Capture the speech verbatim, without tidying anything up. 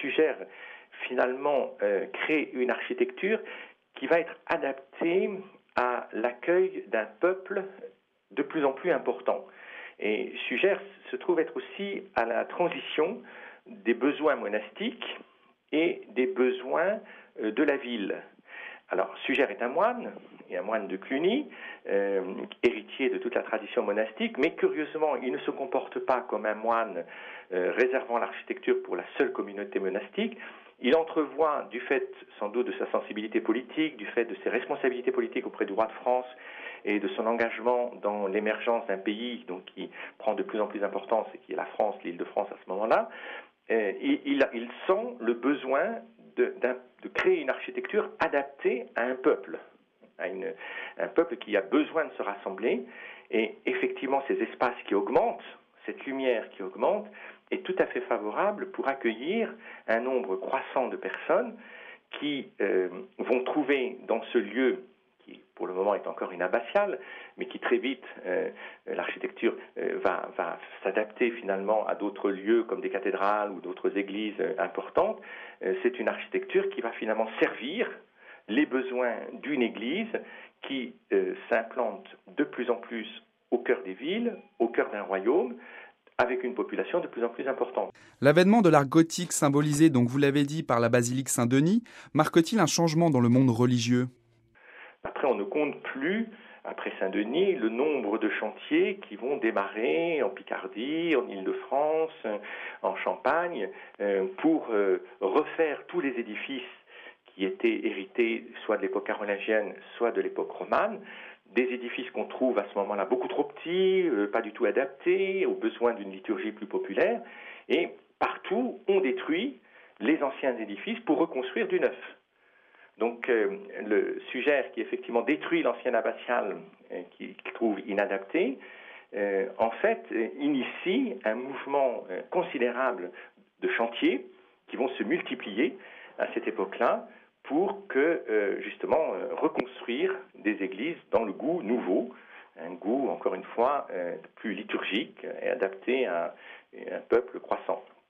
suggère finalement euh, créer une architecture qui va être adaptée à l'accueil d'un peuple de plus en plus important. Et suggère se trouve être aussi à la transition des besoins monastiques et des besoins euh, de la ville. Alors, Sugère est un moine, et un moine de Cluny, euh, héritier de toute la tradition monastique, mais curieusement, il ne se comporte pas comme un moine euh, réservant l'architecture pour la seule communauté monastique. Il entrevoit, du fait sans doute de sa sensibilité politique, du fait de ses responsabilités politiques auprès du roi de France et de son engagement dans l'émergence d'un pays donc, qui prend de plus en plus d'importance et qui est la France, l'Île-de-France à ce moment-là, euh, il, il, il sent le besoin de, de créer une architecture adaptée à un peuple, à une, un peuple qui a besoin de se rassembler. Et effectivement, ces espaces qui augmentent, cette lumière qui augmente, est tout à fait favorable pour accueillir un nombre croissant de personnes qui euh, vont trouver dans ce lieu, qui pour le moment est encore une abbatiale, mais qui très vite, euh, l'architecture euh, va, va s'adapter finalement à d'autres lieux comme des cathédrales ou d'autres églises euh, importantes. Euh, c'est une architecture qui va finalement servir les besoins d'une église qui euh, s'implante de plus en plus au cœur des villes, au cœur d'un royaume, avec une population de plus en plus importante. L'avènement de l'art gothique, symbolisé, donc vous l'avez dit, par la basilique Saint-Denis, marque-t-il un changement dans le monde religieux ? Après, on ne compte plus, après Saint-Denis, le nombre de chantiers qui vont démarrer en Picardie, en Île-de-France, en Champagne, pour refaire tous les édifices qui étaient hérités soit de l'époque carolingienne, soit de l'époque romane. Des édifices qu'on trouve à ce moment-là beaucoup trop petits, euh, pas du tout adaptés aux besoins d'une liturgie plus populaire. Et partout, on détruit les anciens édifices pour reconstruire du neuf. Donc, euh, le Sugère qui effectivement détruit l'ancienne abbatiale, euh, qu'il qui trouve inadapté, euh, en fait, euh, initie un mouvement euh, considérable de chantiers qui vont se multiplier à cette époque-là, pour que, euh, justement, euh, reconstruire des églises dans le goût nouveau, un goût, encore une fois, euh, plus liturgique et adapté à, à un peuple croissant.